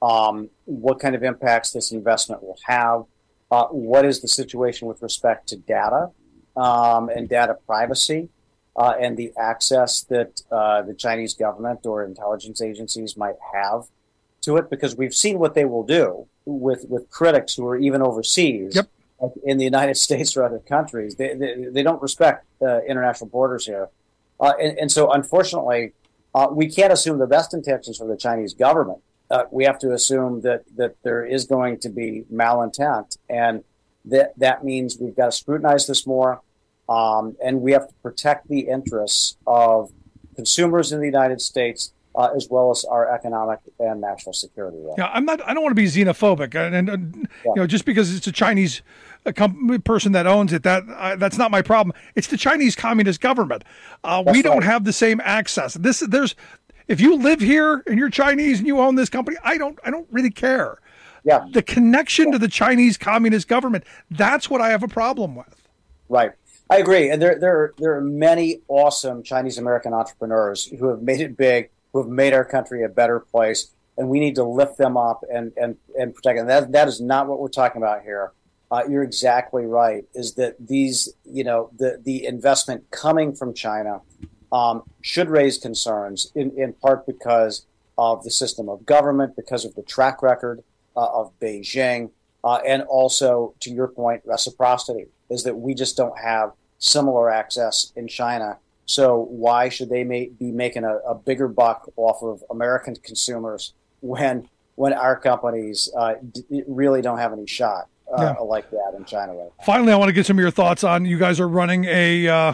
what kind of impacts this investment will have. What is the situation with respect to data and data privacy and the access that the Chinese government or intelligence agencies might have to it? Because we've seen what they will do with critics who are even overseas, yep, like in the United States or other countries. They don't respect international borders here. And so, unfortunately, we can't assume the best intentions for the Chinese government. We have to assume that there is going to be malintent, and that means we've got to scrutinize this more, and we have to protect the interests of consumers in the United States as well as our economic and national security. Yeah, I don't want to be xenophobic, and just because it's a Chinese person that owns it, that's not my problem. It's the Chinese Communist government. We don't have the same access. If you live here and you're Chinese and you own this company, I don't really care. Yeah, the connection to the Chinese Communist government, that's what I have a problem with. Right. I agree. And there are many awesome Chinese American entrepreneurs who have made it big, who have made our country a better place, and we need to lift them up and protect them. That is not what we're talking about here. You're exactly right, is that these, the investment coming from China should raise concerns, in part because of the system of government, because of the track record of Beijing, and also, to your point, reciprocity, is that we just don't have similar access in China. So why should they be making a bigger buck off of American consumers when our companies really don't have any shot like that in China right now? Finally, I want to get some of your thoughts on, you guys are running a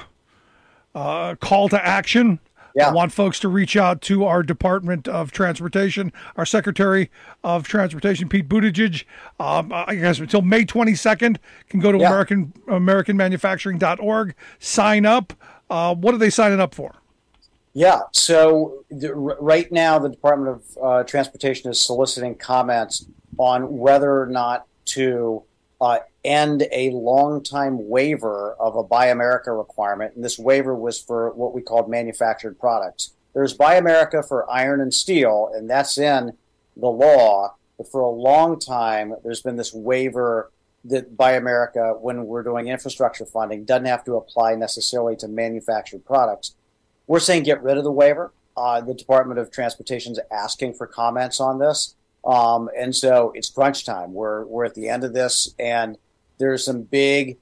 call to action. Yeah. I want folks to reach out to our Department of Transportation, our Secretary of Transportation, Pete Buttigieg. I guess until May 22nd, can go to AmericanManufacturing.org, sign up. What are they signing up for? Yeah, so right now the Department of Transportation is soliciting comments on whether or not to end a long-time waiver of a Buy America requirement. And this waiver was for what we called manufactured products. There's Buy America for iron and steel, and that's in the law. But for a long time, there's been this waiver that Buy America, when we're doing infrastructure funding, doesn't have to apply necessarily to manufactured products. We're saying get rid of the waiver. The Department of Transportation is asking for comments on this. And so it's crunch time. We're at the end of this, and there's some big,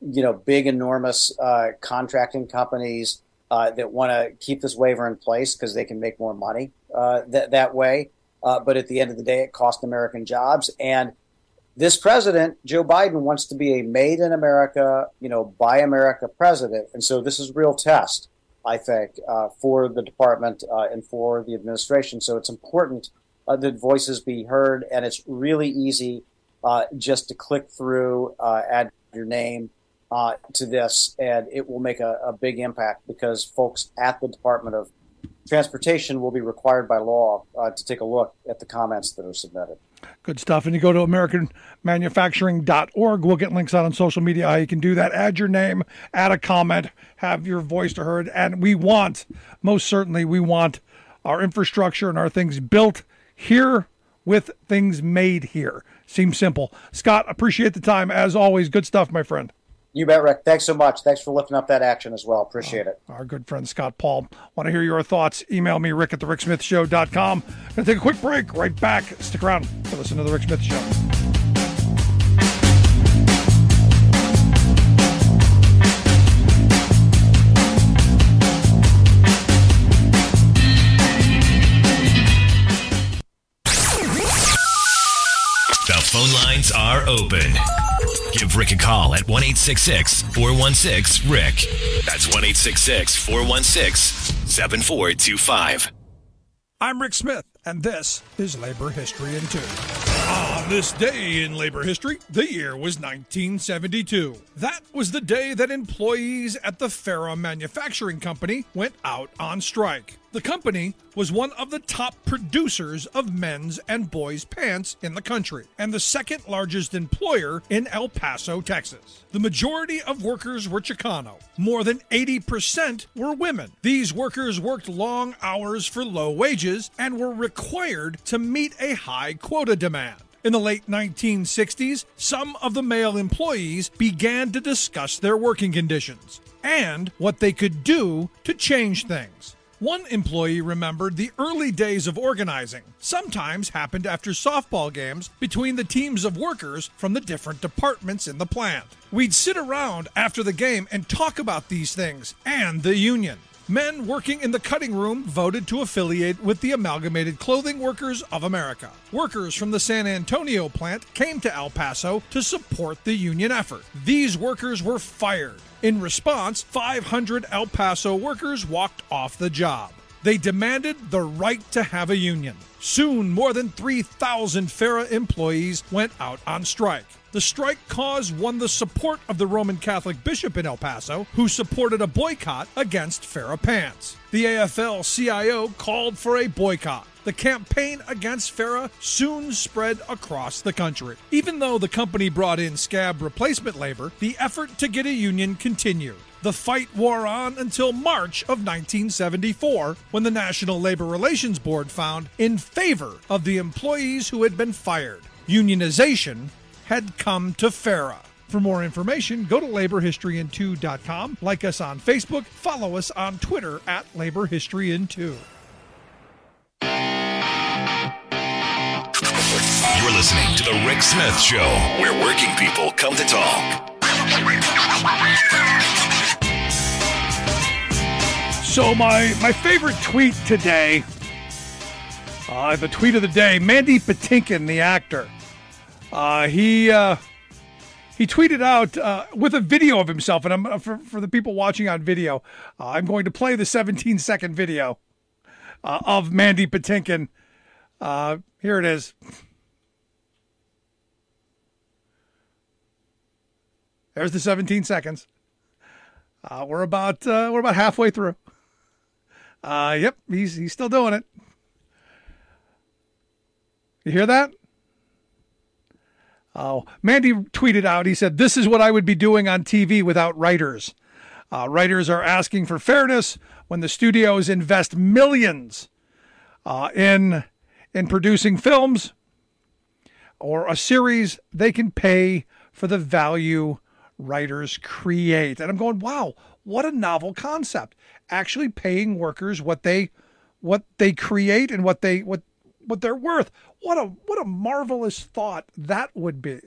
enormous contracting companies that want to keep this waiver in place because they can make more money that way. But at the end of the day, it costs American jobs. And this president, Joe Biden, wants to be a made in America, Buy America president. And so this is a real test, I think, for the department and for the administration. So it's important that voices be heard, and it's really easy just to click through, add your name to this, and it will make a big impact because folks at the Department of Transportation will be required by law to take a look at the comments that are submitted. Good stuff. And you go to AmericanManufacturing.org. We'll get links out on social media how you can do that. Add your name, add a comment, have your voice heard. And most certainly we want our infrastructure and our things built here with things made here. Seems simple. Scott, appreciate the time. As always, good stuff, my friend. You bet, Rick. Thanks so much. Thanks for lifting up that action as well. Appreciate it. Our good friend Scott Paul. Want to hear your thoughts? Email me, rick@thericksmithshow.com. Going to take a quick break. Right back. Stick around to listen to The Rick Smith Show. The phone lines are open. Give Rick a call at 1-866-416-RICK. That's 1-866-416-7425. I'm Rick Smith, and this is Labor History in 2. On this day in labor history, the year was 1972. That was the day that employees at the Farah Manufacturing Company went out on strike. The company was one of the top producers of men's and boys' pants in the country, and the second largest employer in El Paso, Texas. The majority of workers were Chicano. More than 80% were women. These workers worked long hours for low wages and were required to meet a high quota demand. In the late 1960s, some of the male employees began to discuss their working conditions and what they could do to change things. One employee remembered the early days of organizing sometimes happened after softball games between the teams of workers from the different departments in the plant. We'd sit around after the game and talk about these things and the union. Men working in the cutting room voted to affiliate with the Amalgamated Clothing Workers of America. Workers from the San Antonio plant came to El Paso to support the union effort. These workers were fired. In response, 500 El Paso workers walked off the job. They demanded the right to have a union. Soon, more than 3,000 FARA employees went out on strike. The strike cause won the support of the Roman Catholic bishop in El Paso, who supported a boycott against FARA pants. The AFL-CIO called for a boycott. The campaign against FARA soon spread across the country. Even though the company brought in scab replacement labor, the effort to get a union continued. The fight wore on until March of 1974, when the National Labor Relations Board found in favor of the employees who had been fired. Unionization had come to FARA. For more information, go to laborhistoryin2.com, like us on Facebook, follow us on Twitter at laborhistoryin2. You're listening to The Rick Smith Show, where working people come to talk. So my favorite tweet today, the tweet of the day, Mandy Patinkin, the actor, he tweeted out with a video of himself, and I'm for the people watching on video, I'm going to play the 17-second video of Mandy Patinkin. Here it is. There's the 17 seconds. We're about halfway through. Yep, he's still doing it. You hear that? Oh, Mandy tweeted out, he said, "This is what I would be doing on TV without writers. Writers are asking for fairness when the studios invest millions in producing films or a series. They can pay for the value writers create." And I'm going, wow, what a novel concept. Actually paying workers what they create and what they're worth. What a marvelous thought that would be.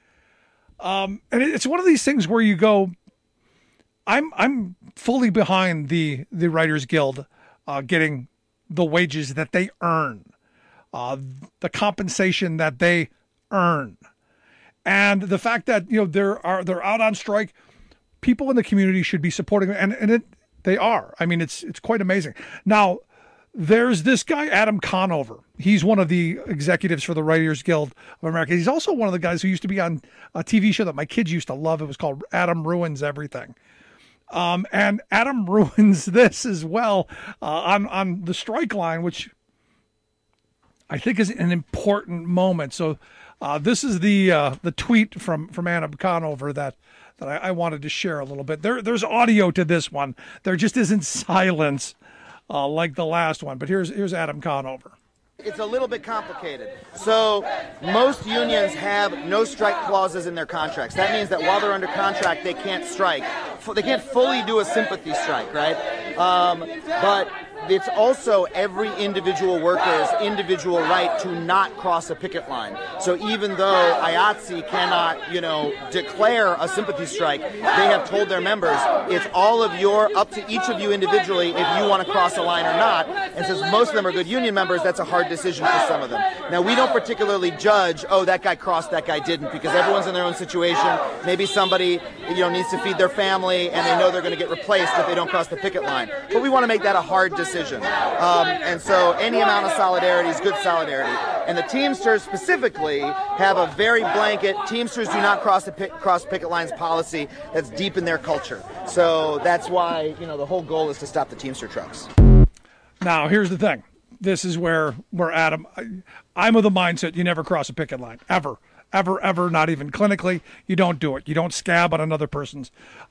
And it's one of these things where you go, I'm fully behind the Writers Guild getting the wages that they earn, the compensation that they earn. And the fact that, they're out on strike, people in the community should be supporting them, and they are. I mean, it's quite amazing. Now, there's this guy, Adam Conover. He's one of the executives for the Writers Guild of America. He's also one of the guys who used to be on a TV show that my kids used to love. It was called Adam Ruins Everything. And Adam ruins this as well on the strike line, which I think is an important moment. So this is the tweet from Adam Conover that I wanted to share a little bit. There's audio to this one. There just isn't silence like the last one. But here's Adam Conover. It's a little bit complicated. So most unions have no strike clauses in their contracts. That means that while they're under contract, they can't strike. They can't fully do a sympathy strike, right? But it's also every individual worker's individual right to not cross a picket line. So even though IATSE cannot, declare a sympathy strike, they have told their members it's all of up to each of you individually if you want to cross a line or not. And since most of them are good union members, that's a hard decision for some of them. Now, we don't particularly judge, that guy crossed, that guy didn't, because everyone's in their own situation. Maybe somebody, needs to feed their family and they know they're going to get replaced if they don't cross the picket line. But we want to make that a hard decision. And so any amount of solidarity is good solidarity. And the Teamsters specifically have a very blanket, Teamsters do not cross picket lines policy that's deep in their culture. So that's why, the whole goal is to stop the Teamster trucks. Now, here's the thing. This is where Adam, I'm of the mindset you never cross a picket line, ever. Ever, not even clinically. You don't do it. You don't scab on another person's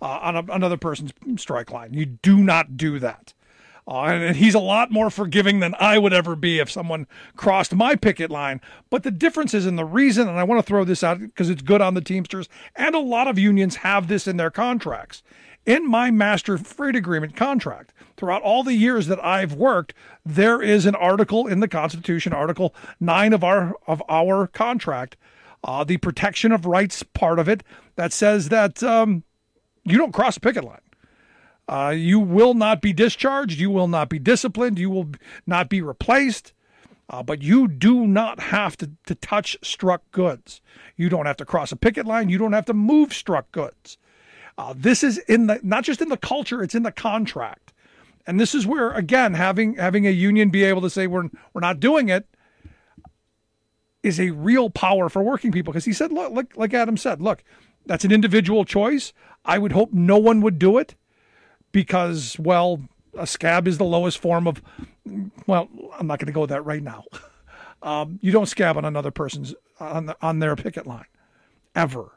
strike line. You do not do that. And he's a lot more forgiving than I would ever be if someone crossed my picket line. But the difference is in the reason, and I want to throw this out because it's good on the Teamsters, and a lot of unions have this in their contracts. In my master freight agreement contract, throughout all the years that I've worked, there is an article in the Constitution, Article 9 of our contract, the protection of rights part of it, that says that you don't cross a picket line. You will not be discharged. You will not be disciplined. You will not be replaced. But you do not have to touch struck goods. You don't have to cross a picket line. You don't have to move struck goods. This is not just in the culture, it's in the contract. And this is where, again, having a union be able to say we're not doing it is a real power for working people. Because he said, look, like Adam said, look, that's an individual choice. I would hope no one would do it because, well, a scab is the lowest form of, well, I'm not going to go that right now. You don't scab on another person's, on their picket line, ever.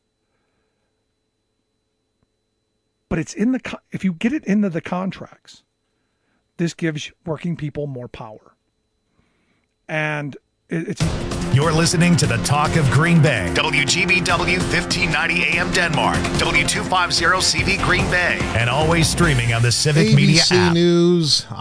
But it's if you get it into the contracts, this gives working people more power. And it's... You're listening to the Talk of Green Bay. WGBW 1590 AM Denmark. W250 CV Green Bay. And always streaming on the Civic ABC Media app. News.